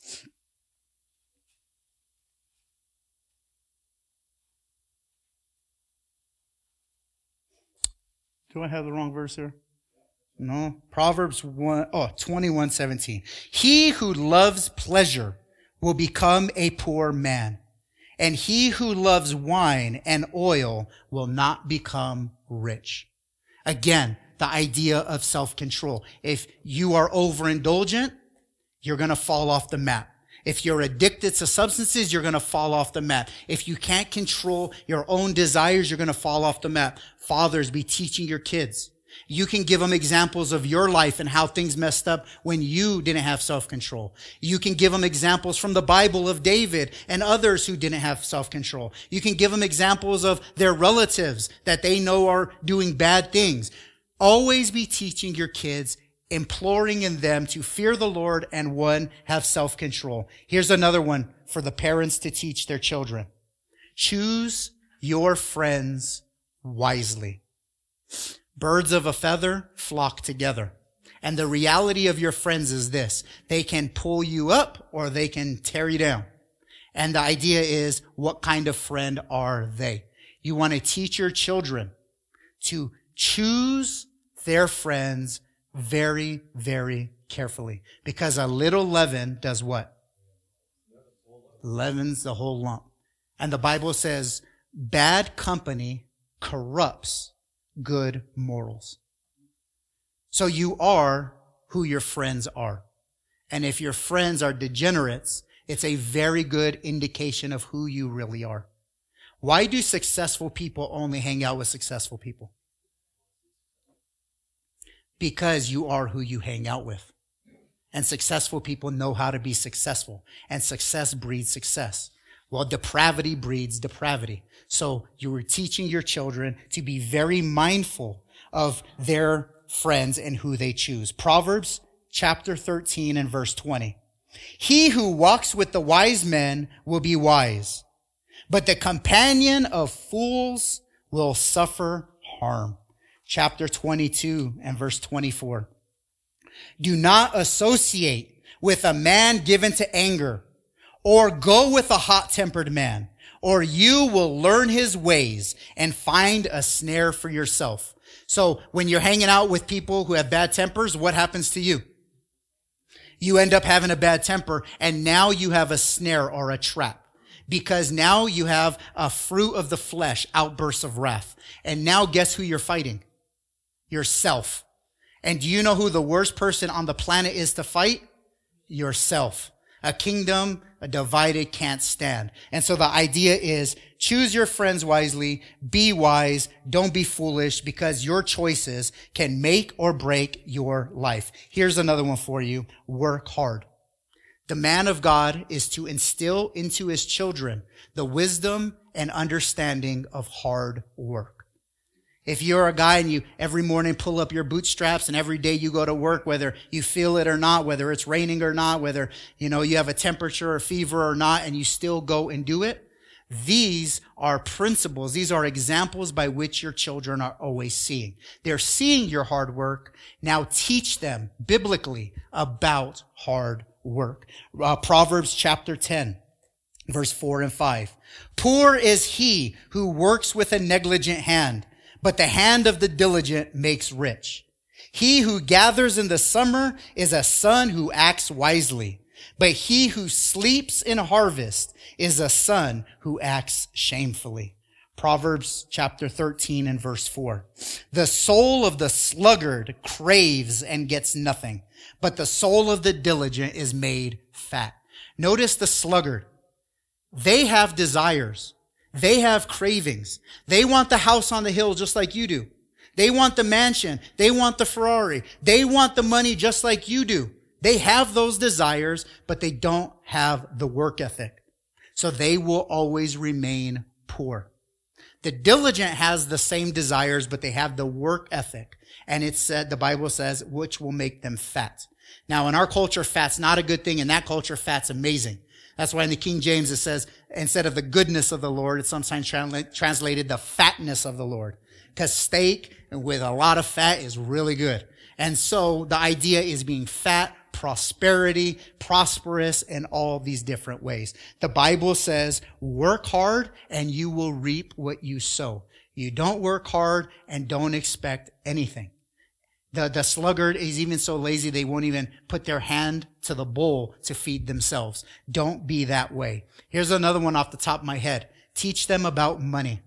Do I have the wrong verse here? No. Proverbs one, oh, twenty-one seventeen. He who loves pleasure will become a poor man, and he who loves wine and oil will not become rich. Again, the idea of self-control. If you are overindulgent, you're going to fall off the map. If you're addicted to substances, you're going to fall off the map. If you can't control your own desires, you're going to fall off the map. Fathers, be teaching your kids. You can give them examples of your life and how things messed up when you didn't have self-control. You can give them examples from the Bible of David and others who didn't have self-control. You can give them examples of their relatives that they know are doing bad things. Always be teaching your kids, imploring in them to fear the Lord and, one, have self-control. Here's another one for the parents to teach their children. Choose your friends wisely. Birds of a feather flock together. And the reality of your friends is this. They can pull you up or they can tear you down. And the idea is, what kind of friend are they? You want to teach your children to choose their friends very, very carefully. Because a little leaven does what? Leavens the whole lump. And the Bible says, bad company corrupts good morals. So you are who your friends are. And if your friends are degenerates, it's a very good indication of who you really are. Why do successful people only hang out with successful people? Because you are who you hang out with. And successful people know how to be successful. And success breeds success. Well, depravity breeds depravity. So you were teaching your children to be very mindful of their friends and who they choose. Proverbs chapter thirteen and verse twenty. He who walks with the wise men will be wise, but the companion of fools will suffer harm. Chapter twenty-two and verse twenty-four. Do not associate with a man given to anger, or go with a hot-tempered man, or you will learn his ways and find a snare for yourself. So when you're hanging out with people who have bad tempers, what happens to you? You end up having a bad temper, and now you have a snare or a trap. Because now you have a fruit of the flesh, outbursts of wrath. And now guess who you're fighting? Yourself. And do you know who the worst person on the planet is to fight? Yourself. A kingdom, a divided can't stand. And so the idea is choose your friends wisely, be wise, don't be foolish, because your choices can make or break your life. Here's another one for you. Work hard. The man of God is to instill into his children the wisdom and understanding of hard work. If you're a guy and you every morning pull up your bootstraps and every day you go to work, whether you feel it or not, whether it's raining or not, whether, you know, you have a temperature or fever or not, and you still go and do it, these are principles. These are examples by which your children are always seeing. They're seeing your hard work. Now teach them biblically about hard work. Uh, Proverbs chapter ten, verse four and five. Poor is he who works with a negligent hand, but the hand of the diligent makes rich. He who gathers in the summer is a son who acts wisely, but he who sleeps in harvest is a son who acts shamefully. Proverbs chapter thirteen and verse four. The soul of the sluggard craves and gets nothing, but the soul of the diligent is made fat. Notice the sluggard. They have desires. They have cravings. They want the house on the hill just like you do. They want the mansion. They want the Ferrari. They want the money just like you do. They have those desires, but they don't have the work ethic. So they will always remain poor. The diligent has the same desires, but they have the work ethic. And it said, the Bible says, which will make them fat. Now, in our culture, fat's not a good thing. In that culture, fat's amazing. That's why in the King James it says, instead of the goodness of the Lord, it's sometimes translated the fatness of the Lord. Because steak with a lot of fat is really good. And so the idea is being fat, prosperity, prosperous in all these different ways. The Bible says, work hard and you will reap what you sow. You don't work hard and don't expect anything. The, the sluggard is even so lazy they won't even put their hand to the bowl to feed themselves. Don't be that way. Here's another one off the top of my head. Teach them about money.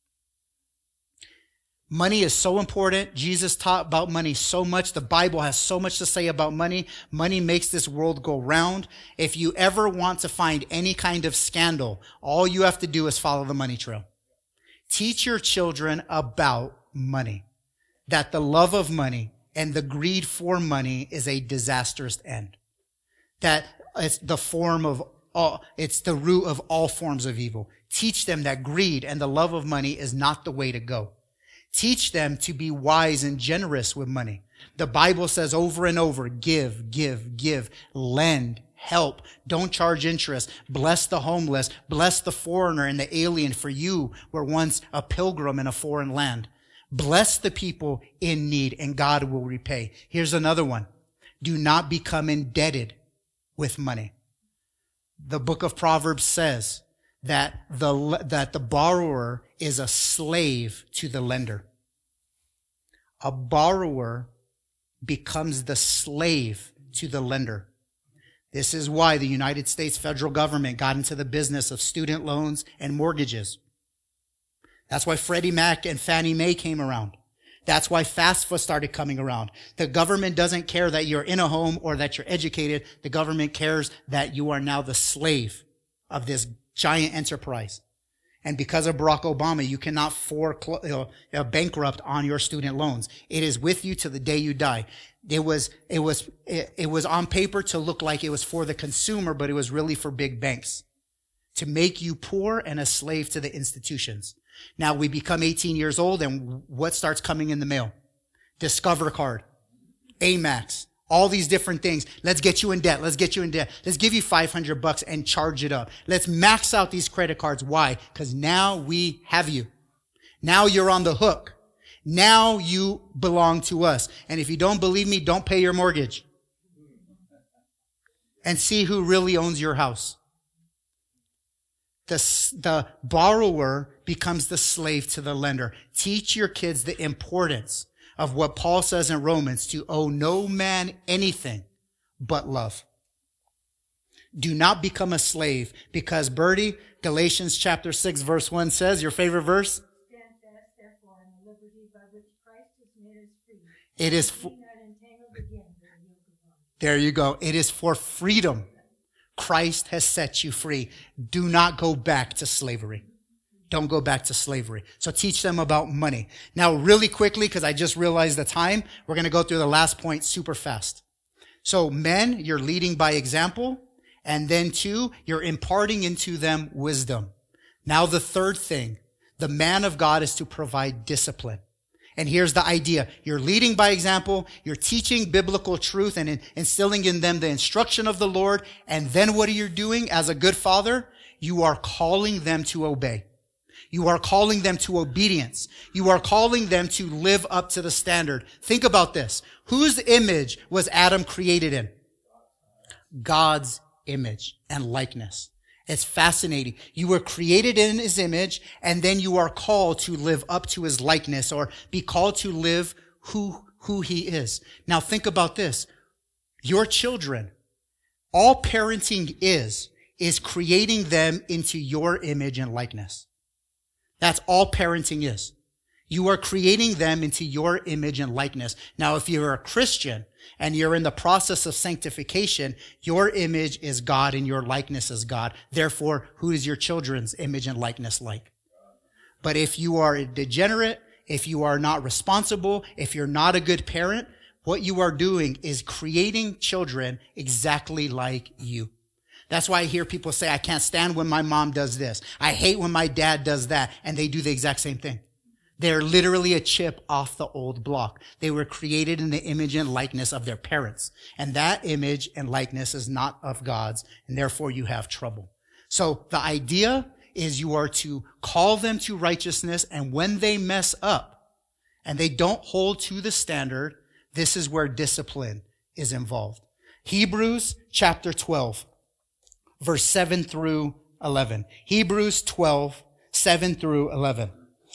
Money is so important. Jesus taught about money so much. The Bible has so much to say about money. Money makes this world go round. If you ever want to find any kind of scandal, all you have to do is follow the money trail. Teach your children about money. That the love of money and the greed for money is a disastrous end. That it's the form of all, it's the root of all forms of evil. Teach them that greed and the love of money is not the way to go. Teach them to be wise and generous with money. The Bible says over and over, give, give, give, lend, help, don't charge interest, bless the homeless, bless the foreigner and the alien, for you were once a pilgrim in a foreign land. Bless the people in need and God will repay. Here's another one. Do not become indebted with money. The book of Proverbs says that the, that the borrower is a slave to the lender. A borrower becomes the slave to the lender. This is why the United States federal government got into the business of student loans and mortgages. That's why Freddie Mac and Fannie Mae came around. That's why FAFSA started coming around. The government doesn't care that you're in a home or that you're educated. The government cares that you are now the slave of this giant enterprise. And because of Barack Obama, you cannot foreclose, uh, bankrupt on your student loans. It is with you to the day you die. It was, it was, it, it was on paper to look like it was for the consumer, but it was really for big banks to make you poor and a slave to the institutions. Now we become eighteen years old and what starts coming in the mail? Discover card, Amex, all these different things. Let's get you in debt. Let's get you in debt. Let's give you five hundred bucks and charge it up. Let's max out these credit cards. Why? Because now we have you. Now you're on the hook. Now you belong to us. And if you don't believe me, don't pay your mortgage. And see who really owns your house. The, the borrower becomes the slave to the lender. Teach your kids the importance of what Paul says in Romans, to owe no man anything but love. Do not become a slave, because Bertie, Galatians chapter six verse one says, your favorite verse? Stand fast, therefore, in the liberty by which Christ has made us free. It is for, there you go. It is for freedom Christ has set you free. Do not go back to slavery. Don't go back to slavery. So teach them about money. Now, really quickly, because I just realized the time, we're going to go through the last point super fast. So men, you're leading by example. And then two, you're imparting into them wisdom. Now the third thing, the man of God is to provide discipline. And here's the idea. You're leading by example. You're teaching biblical truth and instilling in them the instruction of the Lord. And then what are you doing as a good father? You are calling them to obey. You are calling them to obedience. You are calling them to live up to the standard. Think about this. Whose image was Adam created in? God's image and likeness. It's fascinating. You were created in his image, and then you are called to live up to his likeness, or be called to live who, who he is. Now think about this. Your children, all parenting is, is creating them into your image and likeness. That's all parenting is. You are creating them into your image and likeness. Now, if you're a Christian and you're in the process of sanctification, your image is God and your likeness is God. Therefore, who is your children's image and likeness like? But if you are a degenerate, if you are not responsible, if you're not a good parent, what you are doing is creating children exactly like you. That's why I hear people say, I can't stand when my mom does this. I hate when my dad does that. And they do the exact same thing. They're literally a chip off the old block. They were created in the image and likeness of their parents. And that image and likeness is not of God's, and therefore you have trouble. So the idea is you are to call them to righteousness, and when they mess up and they don't hold to the standard, this is where discipline is involved. Hebrews chapter twelve, verse seven through eleven. Hebrews twelve, seven through eleven.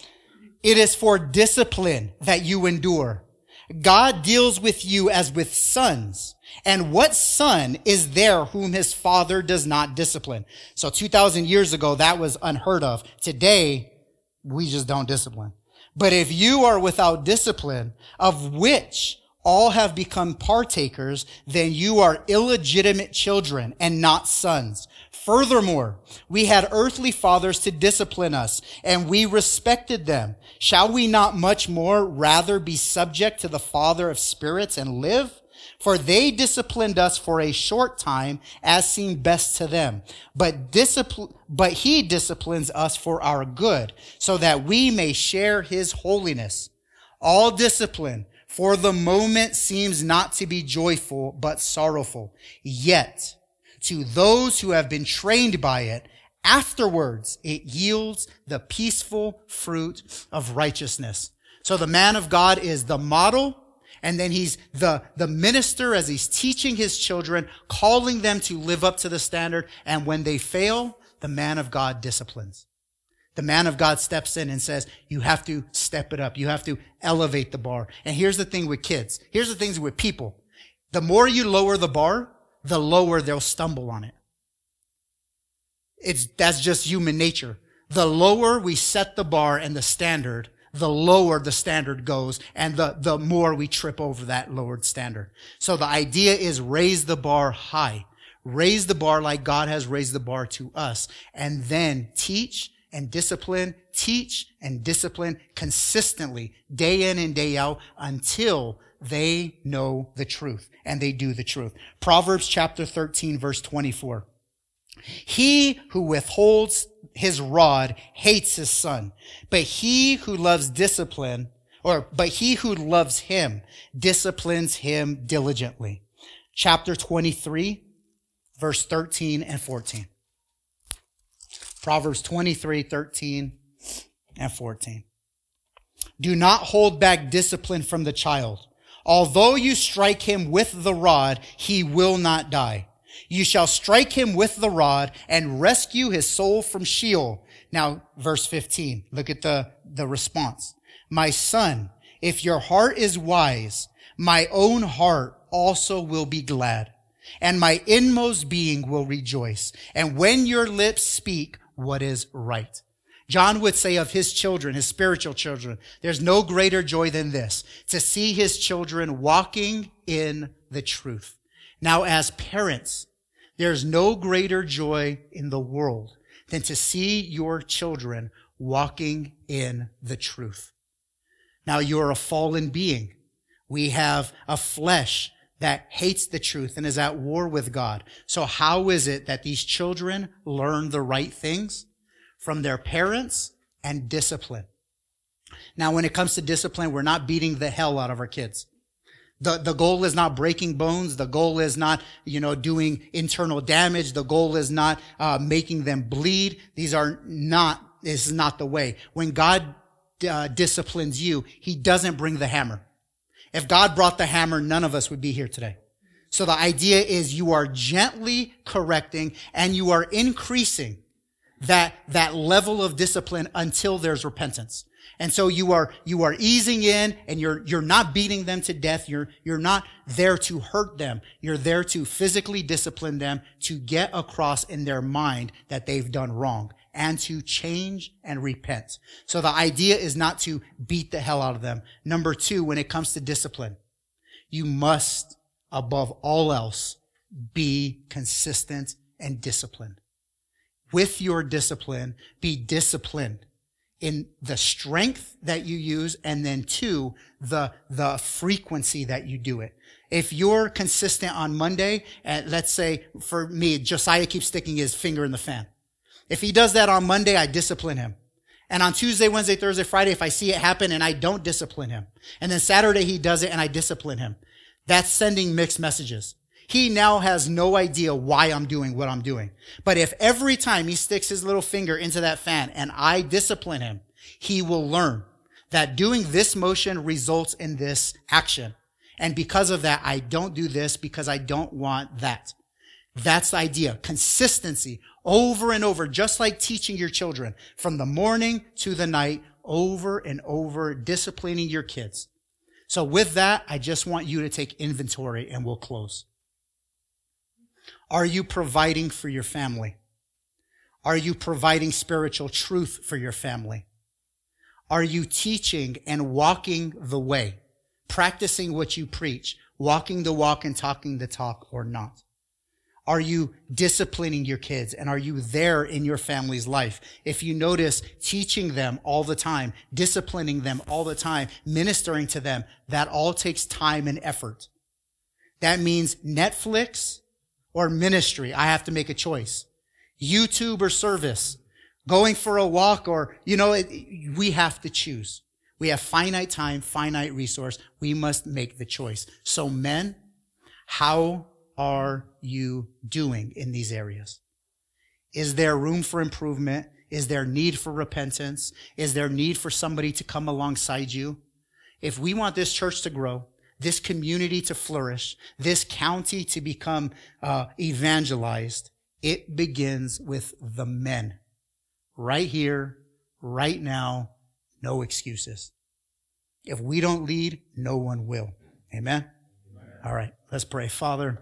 It is for discipline that you endure. God deals with you as with sons. And what son is there whom his father does not discipline? So two thousand years ago, that was unheard of. Today, we just don't discipline. But if you are without discipline, of which all have become partakers, then you are illegitimate children and not sons. Furthermore, we had earthly fathers to discipline us, and we respected them. Shall we not much more rather be subject to the Father of spirits and live? For they disciplined us for a short time, as seemed best to them. But discipline, but he disciplines us for our good, so that we may share his holiness. All discipline for the moment seems not to be joyful, but sorrowful. Yet, to those who have been trained by it, afterwards it yields the peaceful fruit of righteousness. So the man of God is the model, and then he's the, the minister as he's teaching his children, calling them to live up to the standard. And when they fail, the man of God disciplines. The man of God steps in and says, you have to step it up. You have to elevate the bar. And here's the thing with kids. Here's the things with people. The more you lower the bar, the lower they'll stumble on it. It's, that's just human nature. The lower we set the bar and the standard, the lower the standard goes, and the, the more we trip over that lowered standard. So the idea is raise the bar high. Raise the bar like God has raised the bar to us. And then teach and discipline, teach and discipline consistently, day in and day out, until they know the truth and they do the truth. Proverbs chapter thirteen, verse twenty-four. He who withholds his rod hates his son, but he who loves discipline, or but he who loves him disciplines him diligently. Chapter twenty-three, verse thirteen and fourteen. Proverbs twenty-three, thirteen and fourteen. Do not hold back discipline from the child. Although you strike him with the rod, he will not die. You shall strike him with the rod and rescue his soul from Sheol. Now, verse fifteen, look at the, the response. My son, if your heart is wise, my own heart also will be glad, and my inmost being will rejoice. And when your lips speak what is right. John would say of his children, his spiritual children, there's no greater joy than this, to see his children walking in the truth. Now, as parents, there's no greater joy in the world than to see your children walking in the truth. Now, you're a fallen being. We have a flesh that hates the truth and is at war with God. So how is it that these children learn the right things? From their parents and discipline. Now, when it comes to discipline, we're not beating the hell out of our kids. The, the goal is not breaking bones. The goal is not, you know, doing internal damage. The goal is not uh, making them bleed. These are not, this is not the way. When God uh, disciplines you, he doesn't bring the hammer. If God brought the hammer, none of us would be here today. So the idea is you are gently correcting and you are increasing that, that level of discipline until there's repentance. And so you are, you are easing in and you're, you're not beating them to death. You're, you're not there to hurt them. You're there to physically discipline them to get across in their mind that they've done wrong and to change and repent. So the idea is not to beat the hell out of them. Number two, when it comes to discipline, you must, above all else, be consistent and disciplined. With your discipline, be disciplined in the strength that you use, and then two, the, the frequency that you do it. If you're consistent on Monday, and let's say for me, Josiah keeps sticking his finger in the fan. If he does that on Monday, I discipline him. And on Tuesday, Wednesday, Thursday, Friday, if I see it happen and I don't discipline him. And then Saturday he does it and I discipline him. That's sending mixed messages. He now has no idea why I'm doing what I'm doing. But if every time he sticks his little finger into that fan and I discipline him, he will learn that doing this motion results in this action. And because of that, I don't do this because I don't want that. That's the idea. Consistency over and over, just like teaching your children from the morning to the night, over and over, disciplining your kids. So with that, I just want you to take inventory and we'll close. Are you providing for your family? Are you providing spiritual truth for your family? Are you teaching and walking the way, practicing what you preach, walking the walk and talking the talk or not? Are you disciplining your kids and are you there in your family's life? If you notice teaching them all the time, disciplining them all the time, ministering to them, that all takes time and effort. That means Netflix or ministry, I have to make a choice. YouTube or service, going for a walk or, you know, it, we have to choose. We have finite time, finite resource. We must make the choice. So men, how are you doing in these areas? Is there room for improvement? Is there need for repentance? Is there need for somebody to come alongside you? If we want this church to grow, this community to flourish, this county to become uh, evangelized, it begins with the men. Right here, right now, no excuses. If we don't lead, no one will. Amen? Amen. All right, let's pray. Father,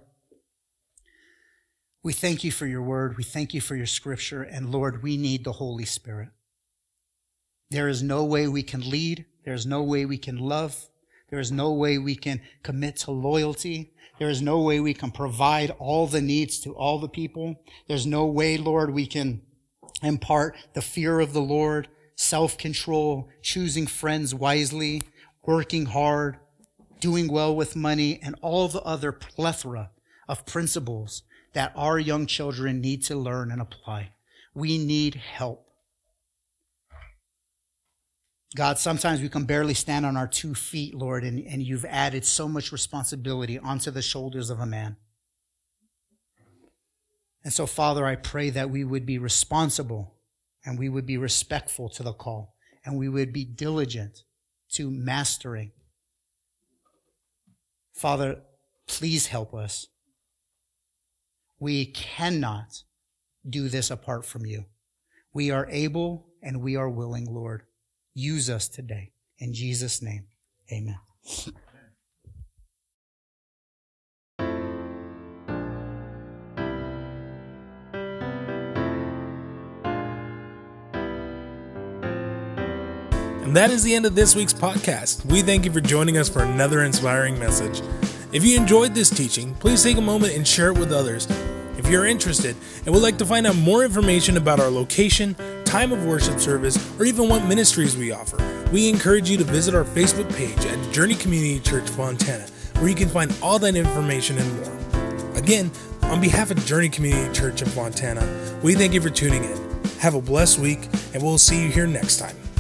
we thank you for your word. We thank you for your scripture. And Lord, we need the Holy Spirit. There is no way we can lead. There is no way we can love. There is no way we can commit to loyalty. There is no way we can provide all the needs to all the people. There's no way, Lord, we can impart the fear of the Lord, self-control, choosing friends wisely, working hard, doing well with money, and all the other plethora of principles that our young children need to learn and apply. We need help. God, sometimes we can barely stand on our two feet, Lord, and, and you've added so much responsibility onto the shoulders of a man. And so, Father, I pray that we would be responsible and we would be respectful to the call and we would be diligent to mastering. Father, please help us. We cannot do this apart from you. We are able and we are willing, Lord. Use us today. In Jesus' name, amen. And that is the end of this week's podcast. We thank you for joining us for another inspiring message. If you enjoyed this teaching, please take a moment and share it with others. If you're interested and would like to find out more information about our location, time of worship service, or even what ministries we offer, we encourage you to visit our Facebook page at Journey Community Church Fontana, where you can find all that information and more. Again, on behalf of Journey Community Church in Fontana, we thank you for tuning in. Have a blessed week, and we'll see you here next time.